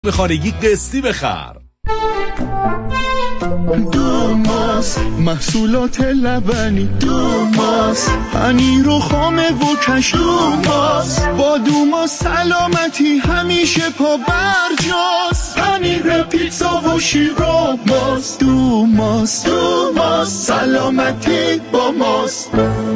خانگی قسطی بخر. دوماس محصولات لبنی، دوماس پنیر و خامه و کش، دوماس با دوماس سلامتی همیشه پا برجاست. پنیر پیتزا و شیر و ماست، دوماس دوماس سلامتی با ماست.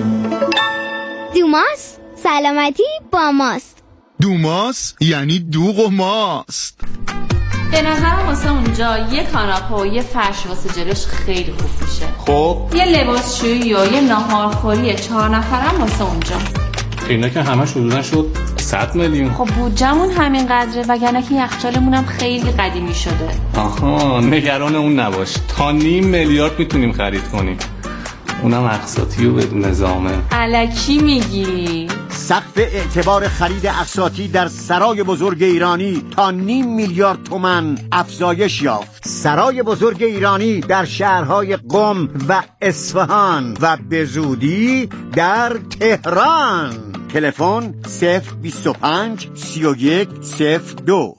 دوماس سلامتی با ماست. دوماس یعنی دوغ و ماست. به نظرم واسه اونجا یه کاناپه و یه فرش واسه جلوش خیلی خوب میشه. خب یه لباسشویی و یه ناهارخوری 4 نفرم واسه اونجا. اینا که همش حدوداً شد 100 میلیون. خب بودجمون همین قدره، وگرنه که یخچالمون هم خیلی قدیمی شده. آها نگران اون نباش، تا 500 میلیارد میتونیم خرید کنیم، اونم اقساطی و بدون نظامه. الکی میگی؟ سقف اعتبار خرید اقساطی در سرای بزرگ ایرانی تا 500 میلیارد تومان افزایش یافت. سرای بزرگ ایرانی در شهرهای قم و اصفهان و به زودی در تهران. تلفن 025 31 02.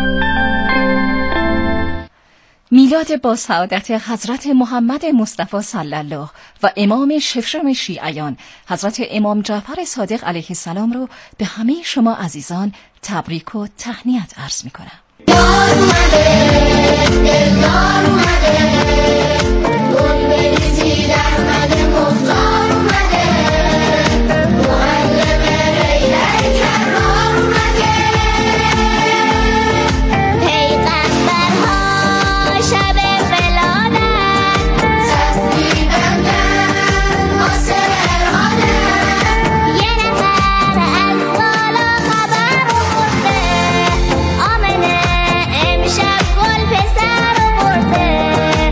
میلاد با سعادت حضرت محمد مصطفی صلی الله و امام ششم شیعیان حضرت امام جعفر صادق علیه السلام رو به همه شما عزیزان تبریک و تهنیت عرض می کنم. یار اومده، یار اومده، گل بریزید احمد مختار اومده، معلم ریلر کرار اومده، پیغمبرها شب ولادت تسلیدندن آسر ارهادن، یه نفر از بالا خبر آورده، آمنه امشب گل پسر آورده،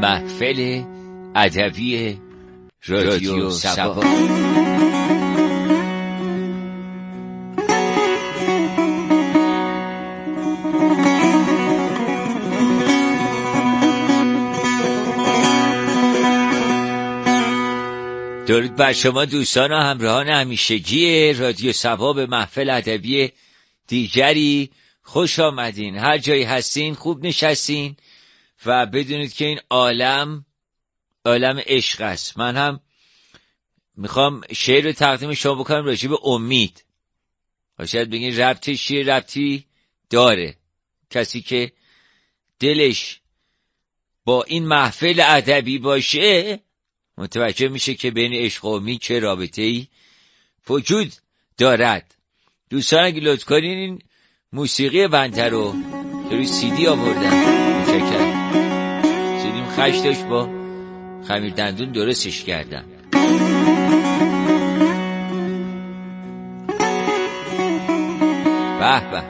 محفل ادبی رادیو سبا. درود بر شما دوستان و همراهان همیشگی رادیو سبا به محفل ادبی دیگری خوش آمدین. هر جایی هستین خوب نشستین و بدونید که این عالم عشق است. من هم میخوام شعر رو تقدیم شما بکنم راجع به امید. شاید بگین ربطش چیه؟ ربطی داره. کسی که دلش با این محفل ادبی باشه متوجه میشه که بین عشق و امید چه رابطه‌ای وجود دارد. دوستان اگه لطف کنین این موسیقی بنده رو که روی CD آوردن متشکرم. CDم خش داشت با خمیر دندون درستش کردم. به به.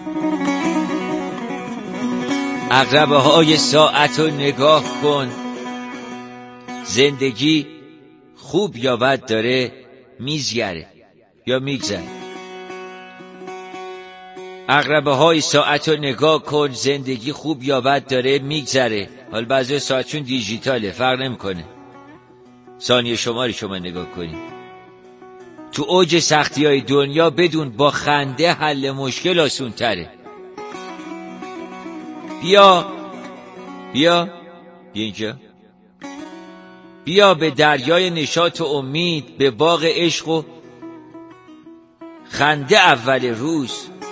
عقربه های ساعت رو نگاه کن، زندگی خوب یا بد داره میزگره یا میگذره. عقربه های ساعت رو نگاه کن، زندگی خوب یا بد داره میگذره. حالا بعضی ساعتشون دیجیتاله فرق نمیکنه، ثانیه شماری شما نگاه کنی. تو اوج سختی های دنیا بدون با خنده حل مشکل آسون تره. بیا اینجا، بیا به دریای نشاط و امید، به باغ عشق و خنده اول روز.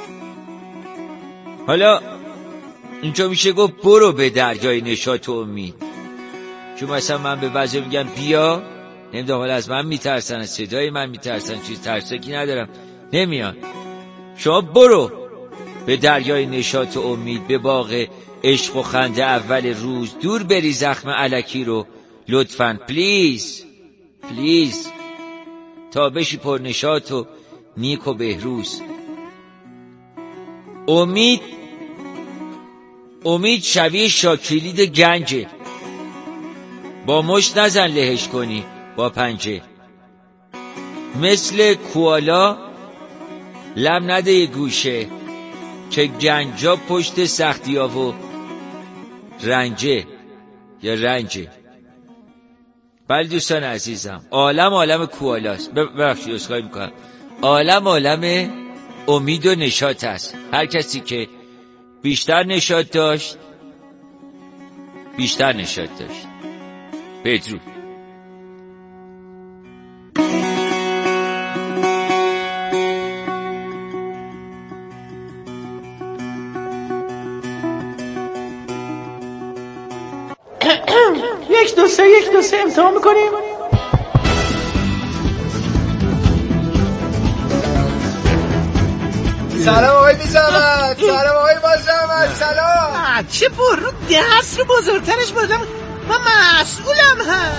حالا اینجا میشه گفت برو به دریای نشاط و امید، چون مثلا من به بعضی میگم بیا، نمیدونم حالا از من میترسن، از صدای من میترسن، چیز ترسکی ندارم نمیان. شما برو به دریای نشاط و امید، به باغ عشق و خنده اول روز. دور بری زخم الکی رو لطفاً، پلیز تا بشی پر نشاط و نیک و بهروز. امید شبیه شاکلید گنجه، با مشت نزن لهش کنی با پنجه. مثل کوالا لم نده یه گوشه، که گنجا پشت سختی ها و رنجه. بله دوستان عزیزم، عالم کوالاست. ببخشید اسخای میکنم، عالم امید و نشاط است. هر کسی که بیشتر نشاط داشت بدرود. یک دو سه امتحان میکنیم. سلام آقای بی‌زحمت، سلام آقای بازرگان، سلام. چه برو دست رو بزرگترش بردم، من مسئولم هم.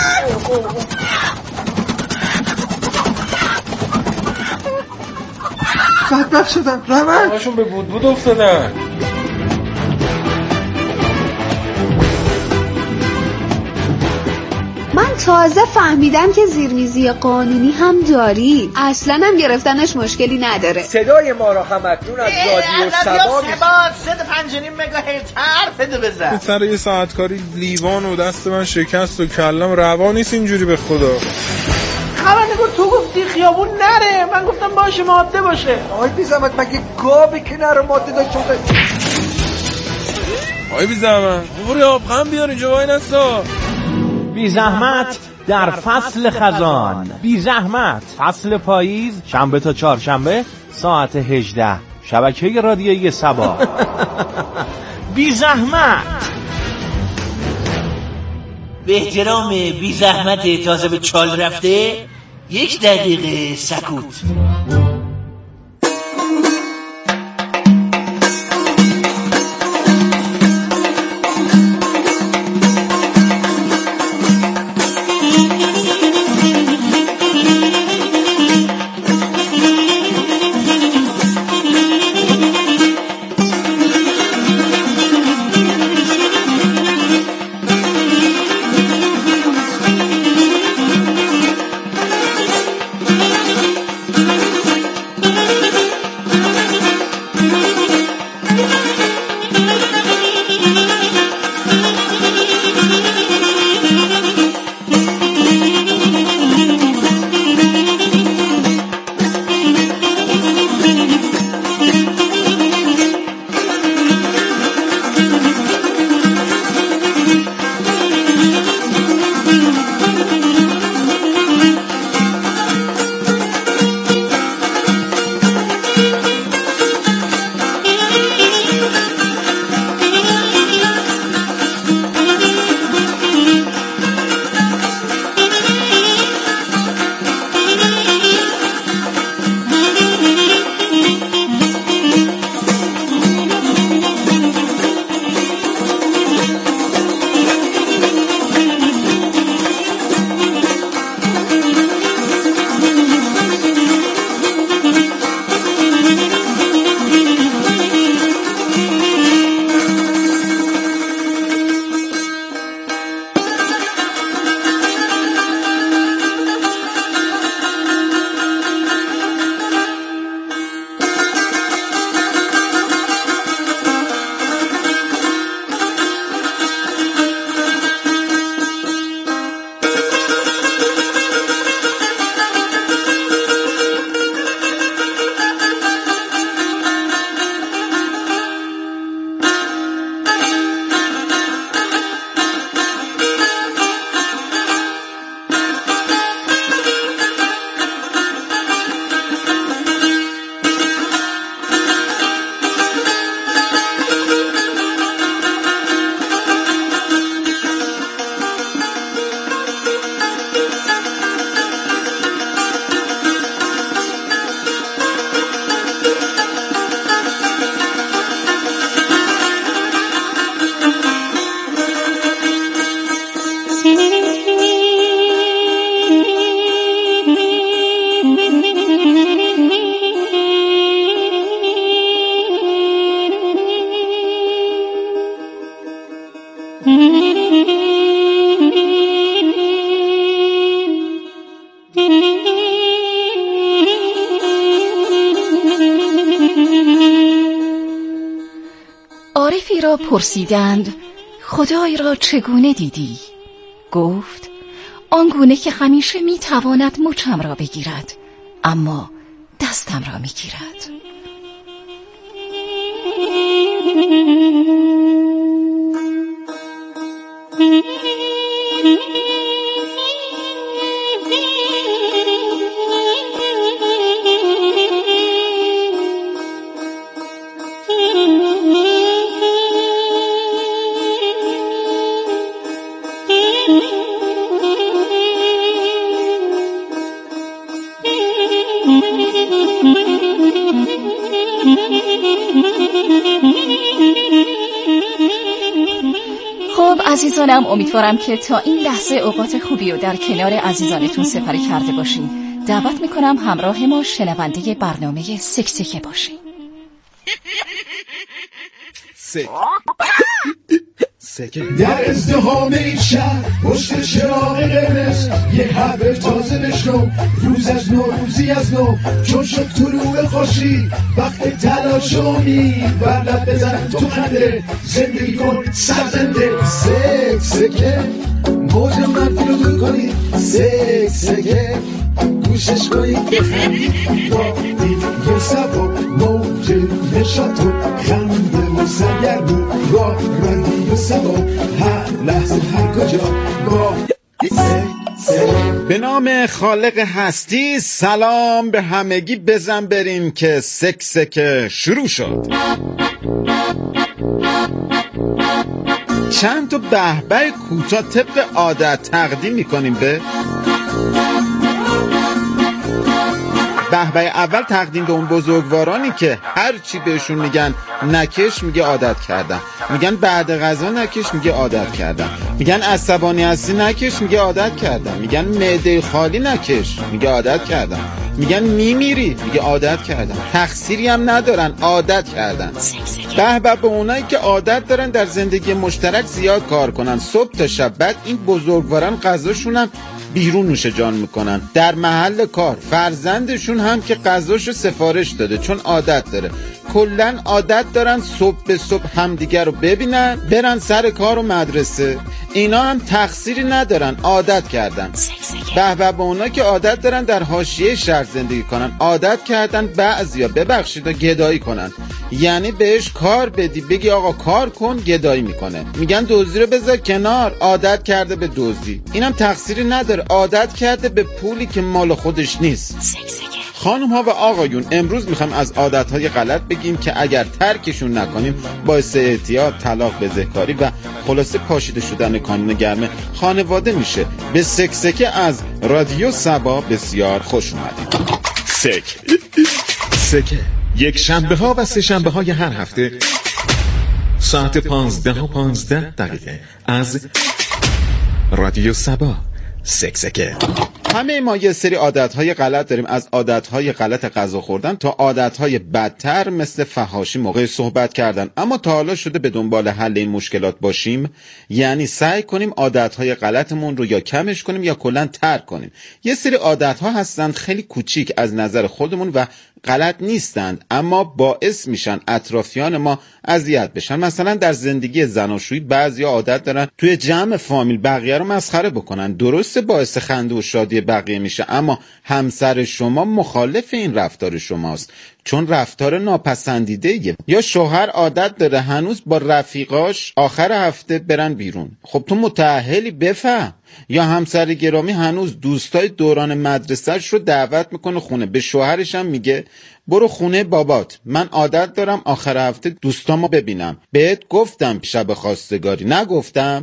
بدبخت شدم رمن همشون به بود افتادن. من تازه فهمیدم که زیرمیزی قانونی هم داری، اصلا هم گرفتنش مشکلی نداره. صدای ما را همکنون از رادیو سبا 105.5 مگاهرتز حرف بزن. سر یه ساعت کاری لیوان و دست من شکست و کلم روا نیست اینجوری به خدا. خبرنگار تو گفتی خیابون نره، من گفتم باشه ماده باشه. آقای بی‌زحمت مگه گابی که نره ماده داشته باشه؟ آقای بی‌زحمت برو آبخم بیار اینجا وای نستا. بی زحمت در فصل خزان، بی زحمت فصل پاییز، شنبه تا چهارشنبه ساعت 18، شبکه رادیویی سبا. بی زحمت. به احترام بی زحمت تازه به چال رفته 1 دقیقه سکوت. عارفی را پرسیدند خدای را چگونه دیدی؟ گفت آنگونه که همیشه میتواند مچم را بگیرد اما دستم را میگیرد. خب عزیزانم، امیدوارم که تا این لحظه اوقات خوبی رو در کنار عزیزانتون سپری کرده باشین. دعوت میکنم همراه ما شنونده برنامه سکسکه باشین. سکه در ازدحام این شهر پشت چراغ قرمز یه خبر تازه بشنو، روز از نو روزی از نو، چون شد طلوع خورشید وقت تلاش و امید، بر لب بزن تو خنده، زندگی کن سرزنده. سکسکه موج منفی رو دور کنید، سکسکه گوشش کنید بخندید، با دیگه سبا موج نشاط و خنده و سرگرمی، با رادیو سبا هر لحظه هر کجا با به نام خالق هستی سلام به همگی. بزن بریم که سکسکه شروع شد. چند تا بهبه کوتاه طبق عادت تقدیم میکنیم به بهبه اول تقدیم به اون بزرگوارانی که هر چی بهشون میگن نکش میگه عادت کردن، میگن بعد غذا نکش میگه عادت کردن، میگن عصبانی هستی نکش میگه عادت کردن، میگن معده خالی نکش میگه عادت کردن، میگن میمیری میگه عادت کردن، تقصیری هم ندارن عادت کردن. به اونایی که عادت دارن در زندگی مشترک زیاد کار کنن صبح تا شب، بعد این بزرگواران غذاشون هم بیرون نوش جان میکنن در محل کار، فرزندشون هم که غذاشو سفارش داده چون عادت داره، کلن عادت دارن صبح به صبح همدیگر رو ببینن برن سر کار و مدرسه. اینا هم تقصیری ندارن عادت کردن. به اونا که عادت دارن در حاشیه شهر زندگی کنن، عادت کردن بعضیا ببخشید و گدایی کنن، یعنی بهش کار بدی بگی آقا کار کن گدایی میکنه، میگن دزدی رو بذار کنار، عادت کرده به دزدی. اینم تقصیری نداره، عادت کرده به پولی که مال خودش نیست. خانم ها و آقایون، امروز میخوایم از عادت های غلط بگیم که اگر ترکشون نکنیم باعث اعتیاد، طلاق، بزهکاری و خلاصه پاشیده شدن کانون گرمه خانواده میشه. به سکسکه از رادیو سبا بسیار خوش اومدید. سکه یک شنبه ها و سه شنبه های هر هفته ساعت 15:15 از رادیو سبا. سکسکه. همه ما یه سری عادت‌های غلط داریم، از عادت‌های غلط غذا خوردن تا عادت‌های بدتر مثل فحاشی موقع صحبت کردن. اما تا حالا شده به دنبال حل این مشکلات باشیم؟ یعنی سعی کنیم عادت‌های غلطمون رو یا کمش کنیم یا کلاً ترک کنیم. یه سری عادت‌ها هستن خیلی کوچیک از نظر خودمون و غلط نیستند اما باعث میشن اطرافیان ما اذیت بشن. مثلا در زندگی زناشویی بعضیا عادت دارن توی جمع فامیل بقیه رو مسخره بکنن. درسته باعث خنده و شادی بقیه میشه اما همسر شما مخالف این رفتار شماست چون رفتار ناپسندیده‌ایه. یا شوهر عادت داره هنوز با رفیقاش آخر هفته برن بیرون. خب تو متأهلی بفهم. یا همسر گرامی هنوز دوستای دوران مدرسه‌اش رو دعوت میکنه خونه، به شوهرش هم میگه برو خونه بابات، من عادت دارم آخر هفته دوستامو ببینم. بهت گفتم شب خواستگاری نگفتم؟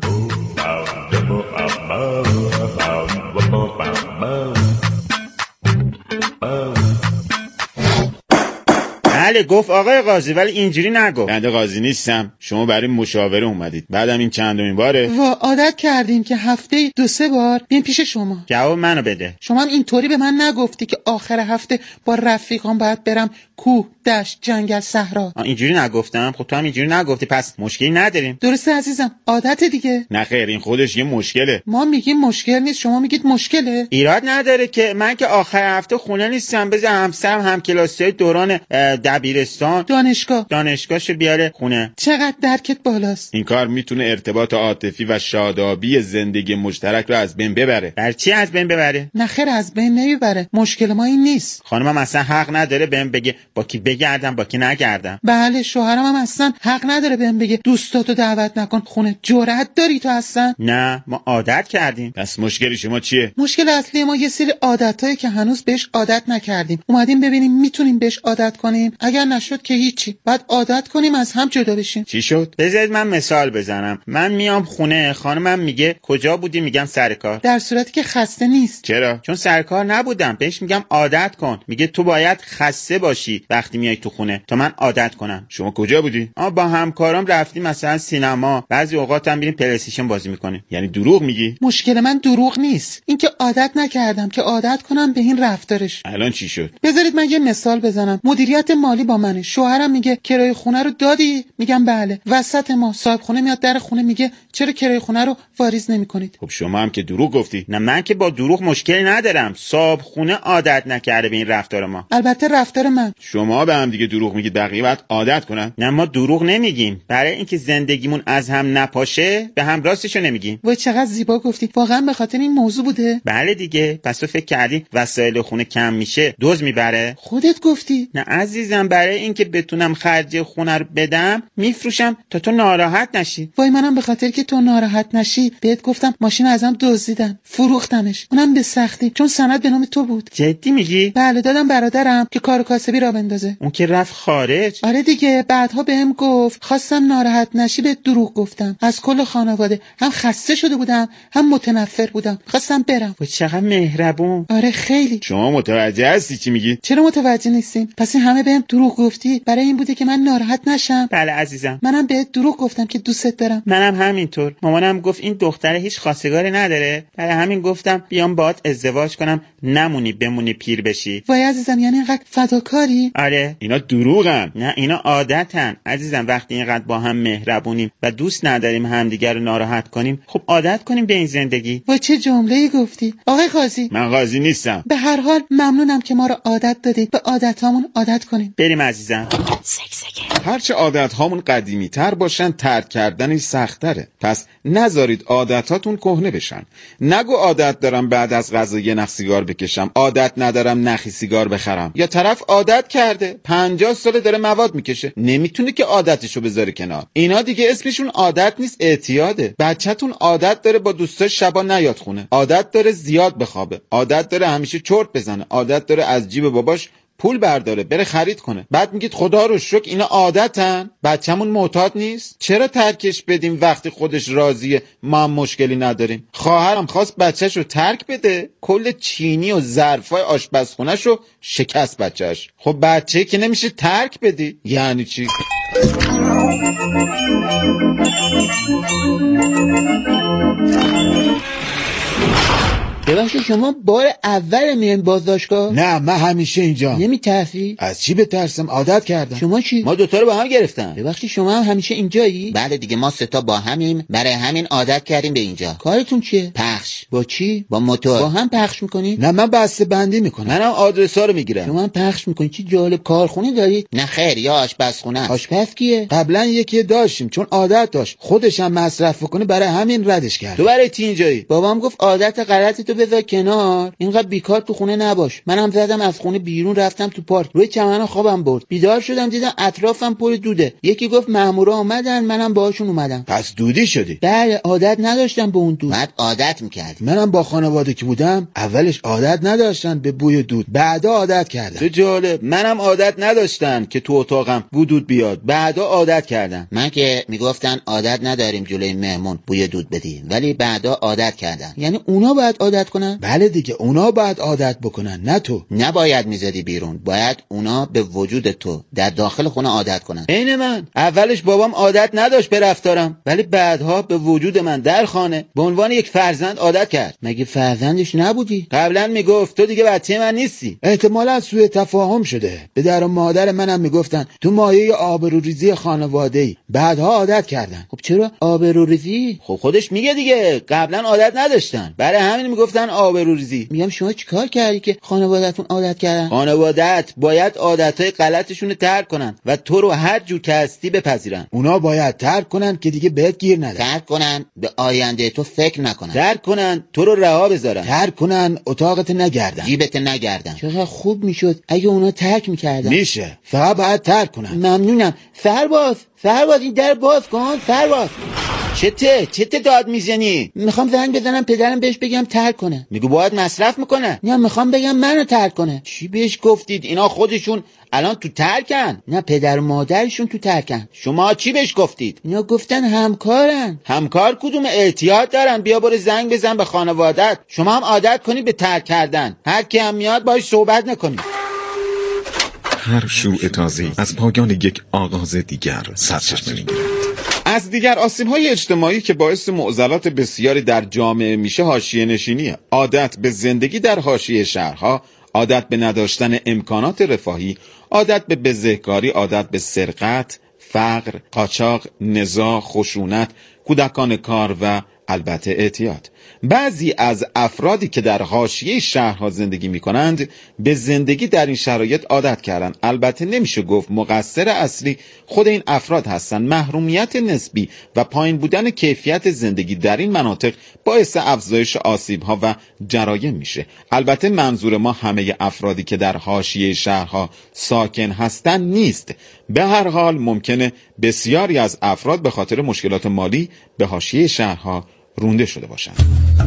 بله گفت آقای قاضی، ولی اینجوری نگفت. بنده قاضی نیستم، شما برای مشاوره اومدید. بعدم این چندمین باره؟ و عادت کردیم که هفته 2-3 بار بیایم پیش شما. جواب منو بده. شما هم اینطوری به من نگفتی که آخر هفته با رفیقام باید برم کوه، دشت، جنگل، صحرا؟ اینجوری نگفتم. خب تو هم اینجوری نگفتی، پس مشکلی نداریم. درسته عزیزم، عادت دیگه. نه خیر، این خودش یه مشکله. ما میگیم مشکل نیست، شما میگید مشکله. ایراد نداره که من که آخر هفته خونه نیستم، بذار همسرم همکلاسیای دوران دبیرستان دانشگاهشو بیاره خونه. چقدر درکت بالاست. این کار میتونه ارتباط عاطفی و شادابی زندگی مشترک رو از بین ببره. بر چی از بین ببره؟ نه خیر، از بین نمیبره. مشکل ما این نیست. خانمم اصلا حق نداره بهم بگه با کی بگردم با کی نگردم. بله، شوهرم هم اصلا حق نداره بهم بگه دوستاتو دعوت نکن خونه. جرأت داری تو اصلا؟ نه، ما عادت کردیم. پس مشکل شما چیه؟ مشکل اصلی ما یه سری عادتایی که هنوز بهش عادت نکردیم. اومدیم ببینیم میتونیم بهش عادت کنیم. اگر نشد که هیچی، بعد عادت کنیم از هم جدا بشیم. چی شد؟ بذارید من مثال بزنم. من میام خونه، خانمم میگه کجا بودی؟ میگم سر کار. در صورتی که خسته نیست. چرا؟ چون سر کار نبودم. بهش میگم عادت کن. میگه تو باید خسته باشی وقتی میای تو خونه تا من عادت کنم. شما کجا بودی؟ با همکارام رفتیم مثلا سینما، بعضی اوقات هم میریم پلی استیشن بازی میکنیم. یعنی دروغ میگی؟ مشکل من دروغ نیست، این که عادت نکردم که عادت کنم به این رفتارش. الان چی شد؟ بذارید من یه مثال بزنم. مدیریت مالی با منه. شوهرم میگه کرایه خونه رو دادی؟ میگم بله. وسط ما صاحب خونه میاد در خونه میگه چرا کرایه خونه رو واریز نمیکنید؟ خب شما هم که دروغ گفتی. نه من که با دروغ مشکلی ندارم. صاحب خونه عادت نکرده به این رفتار ما. البته رفتار من. شما به هم دیگه دروغ میگید، بقیه باید عادت کنن. نه ما دروغ نمیگیم. برای اینکه زندگیمون از هم نپاشه به هم راستشو نمیگیم. وای چقدر زیبا گفتی. واقعا به خاطر این موضوع بوده؟ بله دیگه. پس تو فکر کردی وسایل خونه کم میشه دزد میبره؟ خودت گفتی. نه عزیزم، برای اینکه بتونم خرج خونه رو بدم میفروشم تا تو ناراحت نشی. وای منم به خاطر که تو ناراحت نشی بهت گفتم ماشین ازم دزدیدن، فروختمش، اونم به سختی چون سند به نام تو بود. جدی میگی؟ بله، دادم برادرم که کار کاسبی را بندازه. اون که رفت خارج. آره دیگه. بعدها بهم گفت خواستم ناراحت نشی به دروغ گفتم. از کل خانواده هم خسته شده بودم هم متنفر بودم، خواستم برم. وای چقدر مهربون. آره خیلی. شما متوجه هستی چی میگی؟ چرا متوجه نیستیم؟ پس این همه بهم دروغ گفتی برای این بوده که من ناراحت نشم؟ بله عزیزم. منم بهت دروغ گفتم که دوستت دارم. منم همینطور. مامانم گفت این دختره هیچ خواستگاری نداره، برای همین گفتم بیام باهات ازدواج کنم نمونی بمونی پیر بشی. وای عزیزم، یعنی اینقدر فداکاری؟ آره. اینا دروغن. نه اینا عادتن عزیزم. وقتی اینقدر با هم مهربونیم و دوست نداریم همدیگر رو ناراحت کنیم، خب عادت کنیم به این زندگی. وای چه جمله‌ای گفتی آقای قاضی. من قاضی نیستم. به هر حال ممنونم که ما رو عادت دادید. به عادتامون عادت کنیم. بریم عزیزم. هرچه عادت هامون قدیمی تر باشن ترک کردنش سخت‌تره. پس نذارید عادتاتون کهنه بشن. نگو عادت دارم بعد از غذا یه نخ سیگار بکشم، عادت ندارم نخی سیگار بخرم. یا طرف عادت کرده 50 ساله داره مواد میکشه، نمیتونه که عادتشو بذاره کنار. اینا دیگه اسمشون عادت نیست، اعتیاده. بچه‌تون عادت داره با دوستاش شبا نیاد خونه، عادت داره زیاد بخوابه، عادت داره همیشه چرت بزنه، عادت داره از جیب باباش پول برداره بره خرید کنه. بعد میگید خدا رو شکر اینا عادتن؟ بچه‌مون معتاد نیست؟ چرا ترکش بدیم وقتی خودش راضیه ما هم مشکلی نداریم؟ خواهرم خواست بچه‌شو ترک بده، کل چینی و ظرفای آشپزخونه‌شو شکست بچه‌ش. خب بچه که نمیشه ترک بدی، یعنی چی؟ ببخشید شما بار اول میان بازداشتگاه؟ نه من همیشه اینجا. نمیترسی؟ از چی بترسم؟ عادت کردم. شما چی؟ ما دوتا رو با هم گرفتم. ببخشید شما هم همیشه اینجایی؟ بله دیگه، ما سه تا با همیم، برای همین عادت کردیم به اینجا. کارتون چیه؟ پخش. با چی؟ با موتور. با هم پخش میکنید؟ نه من بسته بندی میکنم. منم آدرسا رو میگیرم. شما هم پخش میکنید؟ چی جالب. کارخونه دارید؟ نه خیر، یا آشپزخونه است. آشپز کیه؟ قبلا یکی داشتیم چون عادت داشت خودش هم مصرف کنه، برای همین ردش کرد. تو برای چی اینجایی؟ بابام گفت عادت غلط تو بذار کنار، اینقدر بیکار تو خونه نباش. منم زدم از خونه بیرون رفتم تو پارک، روی چمن خوابم برد. بیدار شدم دیدم اطرافم پر دوده. یکی گفت مامورا اومدن، منم باهاشون اومدم. پس دودی شدی؟ بله، عادت نداشتم به اون دود. بعد عادت کردی. منم با خانواده که بودم اولش عادت نداشتن به بوی دود، بعدا عادت کردن. چه جالب، منم عادت نداشتن که تو اتاقم بو دود بیاد، بعدا عادت کردن. من که میگفتن عادت نداریم جلوی مهمون بوی دود بدیم، ولی بعدا عادت کردن. یعنی اونا باید عادت کنن؟ بله دیگه، اونا باید عادت بکنن، نه تو. نباید میزدی بیرون، باید اونا به وجود تو در داخل خونه عادت کنن. عین من، اولش بابام عادت نداشت به رفتارم، ولی بعدها به وجود من در خانه به عنوان یک فرزند عادت کرد. مگه فرزندش نبودی؟ قبلا میگفت تو دیگه بچه من نیستی. احتمالاً سوء تفاهم شده. پدر و مادر منم میگفتن تو مایه آبروریزی خانواده‌ای، بعدها عادت کردن. خب چرا آبروریزی؟ خب خودش میگه دیگه، قبلا عادت نداشتن، برای همین میگفتن آبروریزی. میگم شما چیکار کردی که خانواده‌تون عادت کردن؟ خانواده‌ات باید عادتهای غلطشون رو ترک کنن و تو رو هر جور که هستی بپذیرن. اونا باید ترک کنن که دیگه بهت گیر ندن. ترک کنن به آینده تو فکر نکنن. ترک کنن تو رو رها بذارن. ترک کنن اتاقت نگردن، جیبت نگردن. چقدر خوب میشد اگه اونا ترک میکردن. میشه، فقط باید ترک کنن. ممنونم. فرباز این در باز کن. فرباز چته داد میزنی؟ میخوام زنگ بزنم پدرم بهش بگم ترک کنه. میگو باید مصرف میکنه. نه میخوام بگم منو ترک کنه. چی بهش گفتید؟ اینا خودشون الان تو ترکن. نه پدر و مادرشون تو ترکن. شما چی بهش گفتید؟ اینا گفتن همکارن. همکار کدوم؟ اعتیاد دارن. بیا برو زنگ بزن به خانوادت. شما هم عادت کنید به ترک کردن. هر کی هم میاد باهاش صحبت نکنید. هر شروع تازه‌ای از پایان یک آغاز دیگر سرچشمه می‌گیرد. از دیگر آسیب‌های اجتماعی که باعث معضلات بسیاری در جامعه میشه حاشیه نشینیه. عادت به زندگی در حاشیه شهرها، عادت به نداشتن امکانات رفاهی، عادت به بزهکاری، عادت به سرقت، فقر، قاچاق، نزاع، خشونت، کودکان کار و البته اعتیاد. بعضی از افرادی که در حاشیه شهرها زندگی می‌کنند به زندگی در این شرایط عادت کردن. البته نمیشه گفت مقصر اصلی خود این افراد هستند. محرومیت نسبی و پایین بودن کیفیت زندگی در این مناطق باعث افزایش آسیب‌ها و جرایم میشه. البته منظور ما همه افرادی که در حاشیه شهرها ساکن هستند نیست. به هر حال ممکنه بسیاری از افراد به خاطر مشکلات مالی به حاشیه شهرها رونده شده باشند.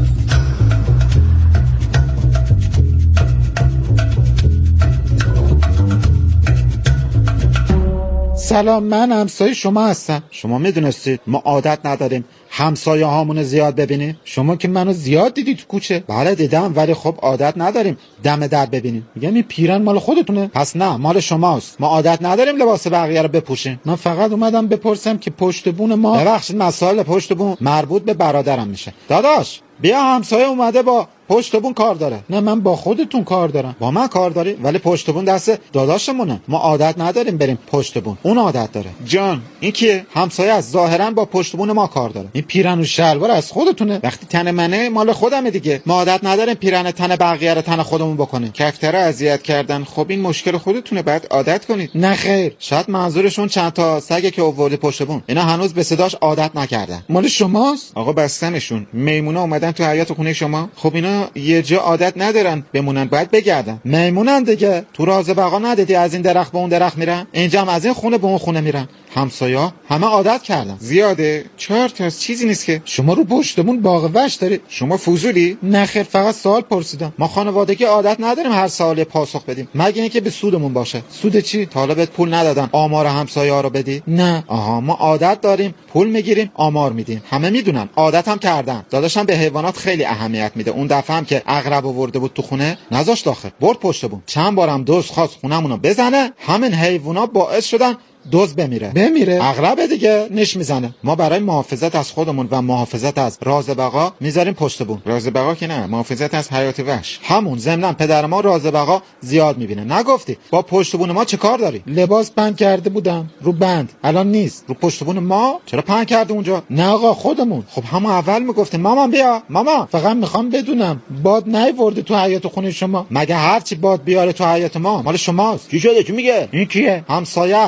سلام، من همسایه شما هستم. شما میدونستید ما عادت نداریم همسایه هامون زیاد ببینیم؟ شما که منو زیاد دیدی تو کوچه. بله دیدم، ولی خب عادت نداریم دم در ببینیم. میگم این پیرن مال خودتونه؟ پس نه، مال شماست. ما عادت نداریم لباس بقیه رو بپوشیم. من فقط اومدم بپرسم که پشت بون ما، ببخشید مسائل پشت بون مربوط به برادرم میشه. داداش بیا، همسایه اومده با پشت بون کار داره. نه من با خودتون کار دارم. با من کار داری؟ ولی پشت بون دست داداشمونه. ما عادت نداریم بریم پشت بون، اون عادت داره. جان این که همسایه از ظاهرا با پشت بون ما کار داره. این پیرن و شلوار از خودتونه. وقتی تن منه مال خودمه دیگه. ما عادت نداریم پیرن تن بقیه رو تن خودمون بکنیم. کفتره اذیت کردن. خب این مشکل خودتونه، بعد عادت کنید. نه خیر، شاید منظورشون چند تا سگه که آورده پشت بون. اینا هنوز به صداش عادت نکردن. مال شماست؟ آقا بستنشون. میمونا اومدن تو حیاط خونه شما. خب اینا یه جا عادت ندارن بمونن، باید بگردن. میمونن دیگه. تو راز بقا ندیدی از این درخت به اون درخت میرن؟ اینجا هم از این خونه به اون خونه میرن. همسایا همه عادت کردن. زیاده 4 تا چیزی نیست که. شما رو پشتمون باغ وش دارید. شما فضولی؟ نه خیر، فقط سوال پرسیدم. ما خانوادگی عادت نداریم هر سال پاسخ بدیم، مگه اینکه به سودمون باشه. سود چی؟ تا حالا بهت پول ندادن آمار همسایه‌ها رو بدی؟ نه. آها، ما عادت داریم پول میگیریم آمار میدیم. همه میدونن، عادت هم کردن. داداشم به حیوانات خیلی اهمیت میده. اون دفعه هم که عقرب آورده بود تو خونه نذاشت داخل، برد پشت بون. چند بارم دوز خواست خونمونو بزنه، همین حیونا باعث شدن دوز بمیره. عقرب دیگه نش میزنه. ما برای محافظت از خودمون و محافظت از راز بقا میذاریم پشت بون. راز بقا که نه، محافظت از حیات وحش. همون ضمن پدر ما راز بقا زیاد میبینه. نگفتی با پشت بون ما چه کار داری؟ لباس پهن کرده بودم رو بند، الان نیست. رو پشت بون ما چرا پهن کرده اونجا؟ نه آقا خودمون. خب همون اول میگفتیم مامان بیا. ماما فقط میخوام بدونم باد نیورده تو حیات خونه شما؟ مگه هر چی باد بیاره تو حیات ما مال شماست؟ چی شده؟ چی میگه؟ این کیه؟ همسایه است.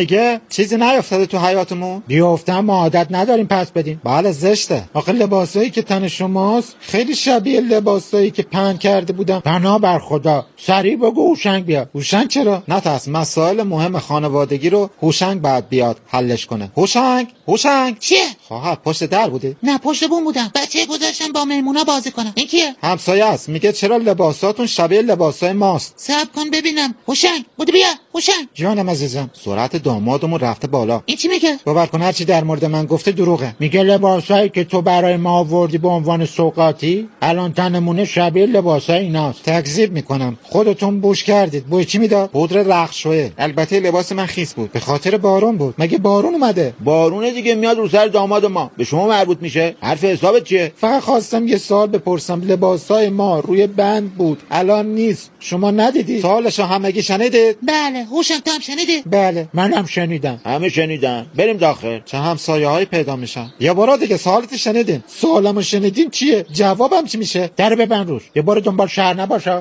میگه چیزی نیافتاده تو حیاتمون؟ بیافتم ما عادت نداریم پس بدیم. بله زشته. آخه لباسایی که تن شماست خیلی شبیه لباسایی که پهن کرده بودم. بنا بر خدا سریع بگو هوشنگ بیاد. هوشنگ چرا؟ نترس، مسائل مهم خانوادگی رو هوشنگ بعد بیاد حلش کنه. هوشنگ چیه؟ خواهر پشت در بوده؟ نه پشت بوم بودم. بچه گذاشتم با میمونا بازی کنم. این کیه؟ همسایه است. میگه چرا لباساتون شبیه لباسای ماست. صبر کن ببینم. هوشنگ بودی بیا. هوشنگ جانم عزیزم، سرعت دامادمون رفته بالا. این چی میگه؟ باور کن هر چی در مورد من گفته دروغه. میگه لباسایی که تو برای ما آوردی به عنوان سوغاتی الان تنمونه شبیه لباسای ایناست. تکذیب میکنم. خودتون بوش کردید. بوی چی میداد؟ پودر رختشویه. البته لباس من خیس بود. به خاطر بارون بود. مگه بارون اومده؟ بارون دیگه میاد رو سر داماد ما. به شما مربوط میشه؟ حرف حسابت چیه؟ فقط خواستم یه سوال بپرسم. لباسای ما روی بند بود الان نیست. شما ندیدی؟ سوالشو همگی شنیدید؟ بله. هوشنگ تو هم شنیدی؟ بله منم شنیدم. همه شنیدن. بریم داخل. چه همسایه‌هایی پیدا میشن. یه بار دیگه سوالت شنیدین. سوالمو شنیدین چیه؟ جوابم چی میشه؟ در ببند روش. یه بار دنبال شهر نباشه.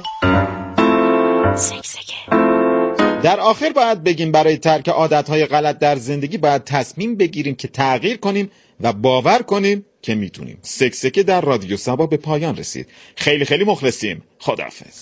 در آخر باید بگیم برای ترک عادتهای غلط در زندگی باید تصمیم بگیریم که تغییر کنیم و باور کنیم که میتونیم. سکسکه در رادیو سبا به پایان رسید. خیلی خیلی مخلصیم. خداحافظ.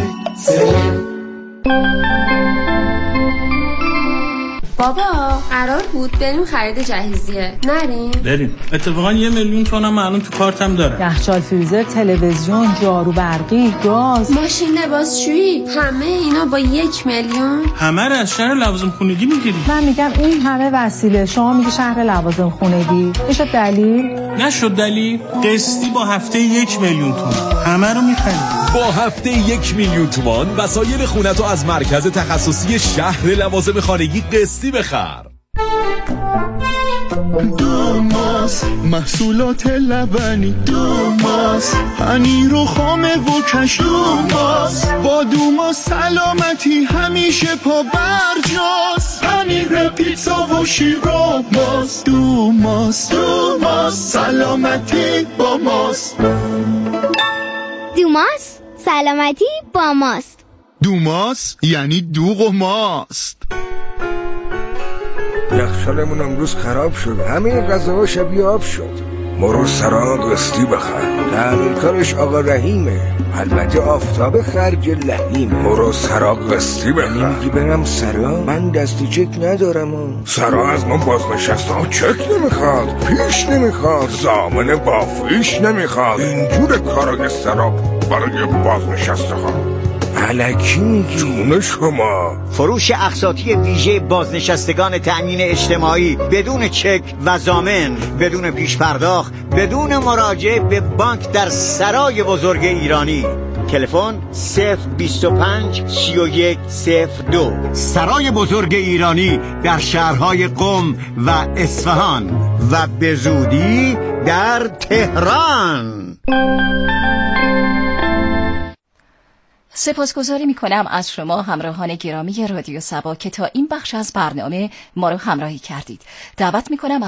بابا قرار بود بریم خرید جهیزیه، نریم؟ بریم. اتفاقا 1,000,000 تومنم الان تو کارتم داره. یخچال، فریزر، تلویزیون، جارو برقی، گاز، ماشین لباسشویی، همه اینا با 1,000,000. همه رو از شهر لوازم خونگی میگیری. من میگم این همه وسیله، شما میگی شهر لوازم خونگی. میشه دلیل؟ نشد دلیل. قسطی با هفته 1,000,000 تومان همه رو میخریم. با هفته 1,000,000 تومان وسایل خونتو از مرکز تخصصی شهر لوازم خانگی قسطی بخر. دوماس محصولات لبنی، دوماس پنیر و خامه و کش، دوماس با دوماس سلامتی همیشه پا برجاست. پنیر پیتزا و شیر و ماست، دوماس سلامتی با ماست. دوماس سلامتی با ماست. دوماس یعنی دوغ و ماست. یخچالمون امروز خراب شد، همه غذاها شبیه آب شد. مرو سرا قسطی بخر. تعمیرکارش آقا رحیمه، البته آفتاب خرج لحیمه. مرو سرا قسطی بخر. میگی برم سرا؟ من دستی چک ندارم. سرا از من بازنشسته ها چک نمیخواد، پیش نمیخواد، ضامن بافیش نمیخواد. اینجور کارای سرا برای بازنشسته ها. الکی میگی؟ جون شما. فروش اقساطی ویژه بازنشستگان تأمین اجتماعی بدون چک و ضامن، بدون پیش پرداخت، بدون مراجعه به بانک در سرای بزرگ ایرانی. تلفن 025 31 02. سرای بزرگ ایرانی در شهرهای قم و اصفهان و به زودی در تهران. سپاسگزاری می‌کنم از شما همراهان گرامی رادیو سبا که تا این بخش از برنامه ما رو همراهی کردید. دعوت می‌کنم